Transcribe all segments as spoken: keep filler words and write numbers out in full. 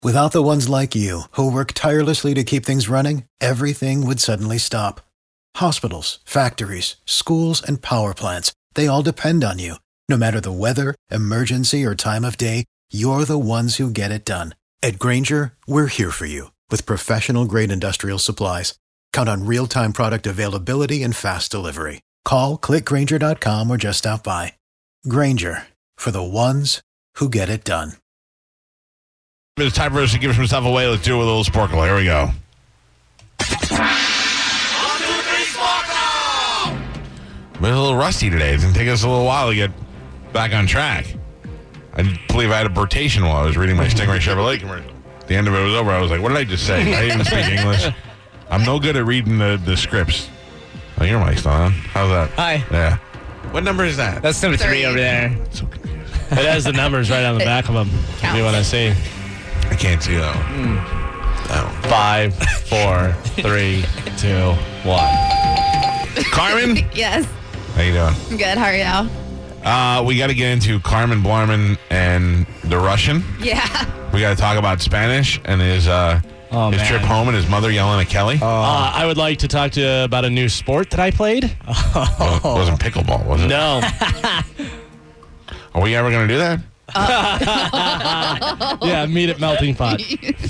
Without the ones like you, who work tirelessly to keep things running, everything would suddenly stop. Hospitals, factories, schools, and power plants, they all depend on you. No matter the weather, emergency, or time of day, you're the ones who get it done. At Grainger, we're here for you with professional-grade industrial supplies. Count on real-time product availability and fast delivery. Call, click Grainger dot com, or just stop by. Grainger, for the ones who get it done. It's time for us to give some stuff away. Let's do it with a little Sporkle. Here we go. We're a little rusty today. It's going to take us a little while to get back on track. I believe I had a rotation while I was reading my Stingray Chevrolet commercial. At the end of it was over. I was like, what did I just say? I didn't even speak English. I'm no good at reading the, the scripts. Oh, your mic's not on. How's that? Hi. Yeah. What number is that? That's number three, three over there. So confused. It has the numbers right on the back of them. If you want to see. I can't see that one. Mm. That one. Five, four, three, two, one. Carmen? Yes. How you doing? Good. How are you? Uh, we got to get into Carmen Blarman and the Russian. Yeah. We got to talk about Spanish and his uh, oh, his man. trip home and his mother yelling at Kelly. Uh, uh, I would like to talk to you about a new sport that I played. Oh. Well, it wasn't pickleball, was it? No. Are we ever going to do that? Uh. Yeah, meet at Melting Pot.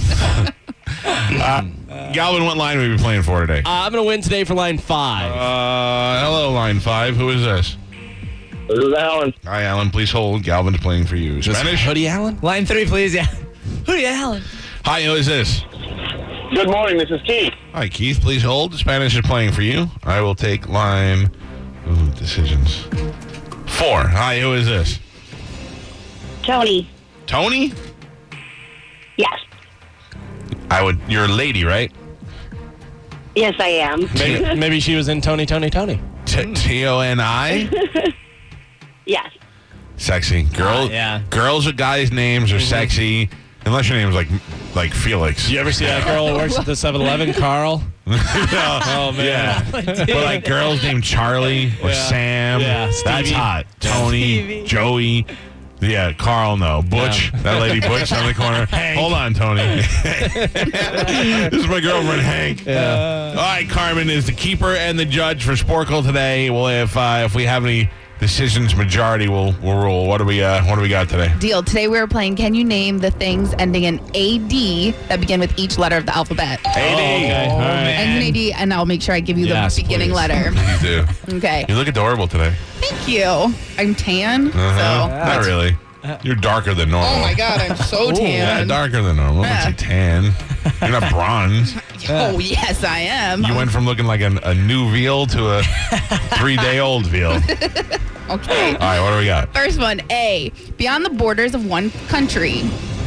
uh, Galvin, what line are we playing for today? Uh, I'm going to win today for line five. Uh, hello, line five. Who is this? This is Alan. Hi, Alan. Please hold. Galvin's playing for you. Spanish? Hoodie Allen? Line three, please. Yeah. Hoodie Allen. Hi, who is this? Good morning. This is Keith. Hi, Keith. Please hold. Spanish is playing for you. I will take line... Ooh, decisions. Four. Hi, who is this? Tony. Tony? Yes. I would. You're a lady, right? Yes, I am. Maybe, maybe she was in Tony, Tony, Tony. T O N I? Yes. Sexy. Girl, Uh, yeah. Girls with guys' names are Mm-hmm. sexy. Unless your name's like like Felix. You ever see that girl who works at the seven eleven, Carl? Oh, man. Yeah. But like girls named Charlie or Yeah. Sam. Yeah, That's Stevie. hot. Tony, Stevie. Joey. Yeah, Carl, no. Butch, Yeah. that lady Butch on the corner. Hold on, Tony. This is my girlfriend, Hank. Yeah. All right, Carmen is the keeper and the judge for Sporkle today. Well, if uh, if we have any decisions majority, we'll we'll rule. What do we uh, what do we got today? Deal. Today we were playing Can You Name the Things Ending in A D that begin with each letter of the alphabet? A D. Oh, okay. All right. Ends in A D, and I'll make sure I give you Yes, the beginning please. letter. Please do. Okay. You look adorable today. Thank you. I'm tan, Uh-huh. so. Not really. You're darker than normal. Oh my God, I'm so Yeah, tan. darker than normal. Yeah. Don't say tan. You're not bronze. Oh yes, I am. You went from looking like an, a new veal to a three-day-old veal. Okay. All right, what do we got? First one, A. Beyond the borders of one country.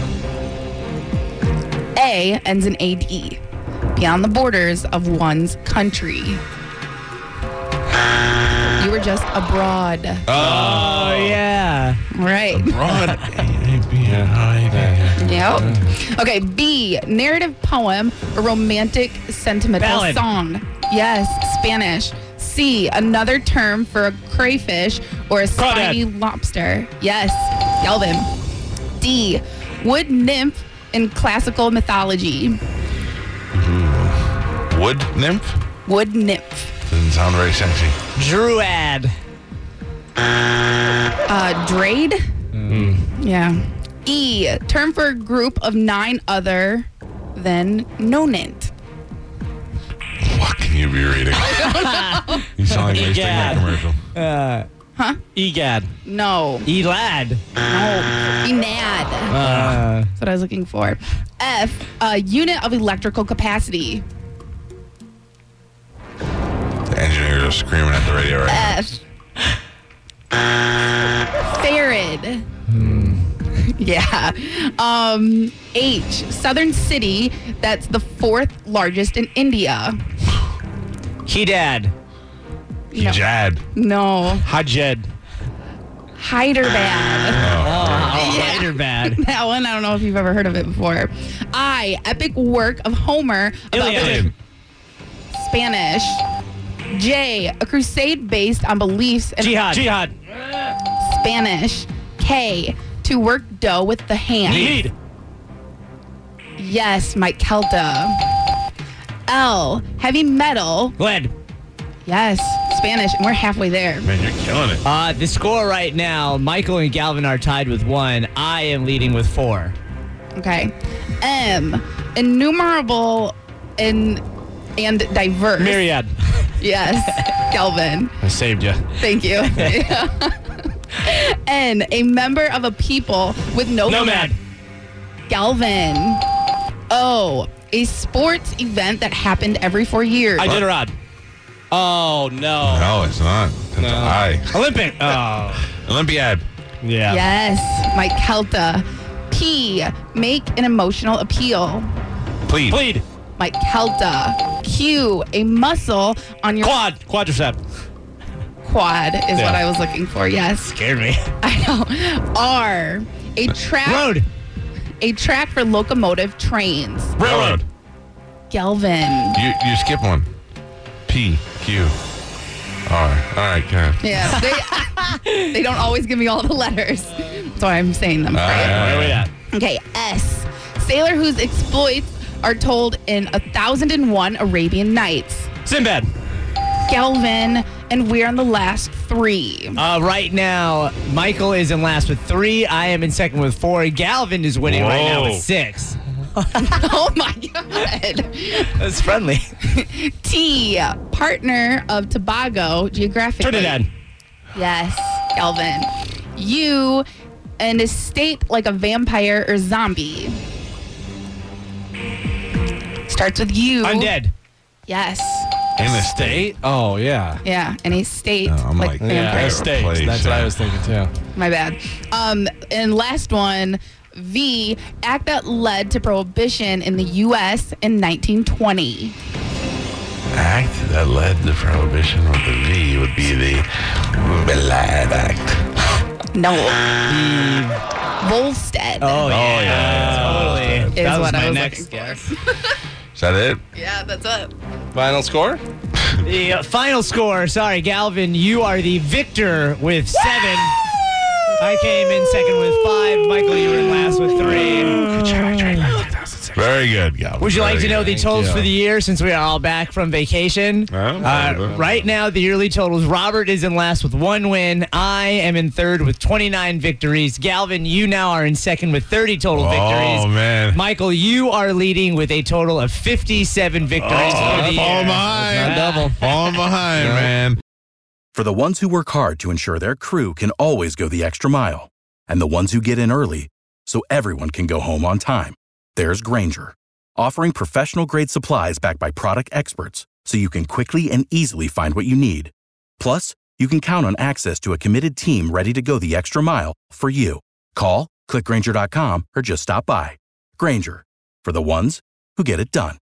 A ends in A D. Beyond the borders of one's country. You were just abroad. Oh, yeah. Right. Broad. Yep. Okay, B. Narrative poem or romantic sentimental Ballad. song. Yes, Spanish. C. Another term for a crayfish or a spiny lobster. Yes, Galvin. D. Wood nymph in classical mythology. Wood nymph? Wood nymph. Doesn't sound very sexy. Druad. Uh, Drade? Yeah. E. Term for a group of nine other than nonent. What can you be reading? You sound like wasting my Egad. commercial. Uh, Huh? Egad. No. Elad. No. Enad. Uh, That's what I was looking for. F. A unit of electrical capacity. The engineers are screaming at the radio right now. F. Farad. Yeah. Um, H. Southern city that's the fourth largest in India. Hedad. No. Jad. No. Hajed. Hyderabad. Oh, Yeah. Hyderabad. That one, I don't know if you've ever heard of it before. I. Epic work of Homer about Iliad. the Spanish. J. A crusade based on beliefs in Jihad. Jihad. Spanish. K. To work dough with the hand. Need. Yes, Mike Kelta. L, heavy metal. Lead. Yes, Spanish. And we're halfway there. Man, you're killing it. Uh, the score right now, Michael and Galvin are tied with one. I am leading with four. Okay. M, innumerable and, and diverse. Myriad. Yes, Galvin. I saved you. Thank you. N, a member of a people with no Nomad. Galvin. O, a sports event that happened every four years. I did a rod. Oh, no. No, it's not. That's No. I. Olympic. Oh. Olympiad. Yeah. Yes, Mike Kelta. P, make an emotional appeal. Please. Plead. Mike Kelta. Q, a muscle on your Quad. Quadricep. quad is Yeah. what I was looking for. Yes, Scared me. I know. R, a track. Road. A track for locomotive trains. Railroad. Gelvin. You you skip one. P Q R. All right, good. Yeah, they, they don't always give me all the letters. That's why I'm saying them. Uh, right? Where are we at? Okay, S. Sailor whose exploits are told in A Thousand and One Arabian Nights. Sinbad. Galvin, and we're on the last three. Uh, right now, Michael is in last with three. I am in second with four. Galvin is winning right now with Whoa. six. Oh my God. That's friendly. T, partner of Tobago geographically. Trinidad. Yes, Galvin. U, an estate like a vampire or zombie. Starts with U. I'm dead. Yes. In the state. Oh, yeah. Yeah, an estate Oh, I'm like, like, Yeah, vampire. estate. place, That's what yeah. I was thinking, too. My bad. Um, and last one, V, act that led to prohibition in the U S in nineteen twenty. Act that led to prohibition with the V would be the Belad Act. No. Volstead. Oh, yeah. yeah. Totally. Is that was what my I was next looking for. guess. Is that it? Yeah, that's it. Final score? The uh, final score, sorry, Galvin, you are the victor with seven. I came in second with five. Michael, you were in last with three. Good job, Trademark two thousand six. Very good, Galvin. Would you like Very to know good. the totals you. for the year since we are all back from vacation? Oh, Uh, right now, the yearly totals. Robert is in last with one win. I am in third with twenty-nine victories. Galvin, you now are in second with thirty total victories. Oh, man. Michael, you are leading with a total of fifty-seven victories Oh, for the fall year. behind. That's not Falling behind, man. For the ones who work hard to ensure their crew can always go the extra mile, and the ones who get in early so everyone can go home on time, there's Grainger, offering professional-grade supplies backed by product experts so you can quickly and easily find what you need. Plus, you can count on access to a committed team ready to go the extra mile for you. Call, click Grainger dot com, or just stop by. Grainger, for the ones who get it done.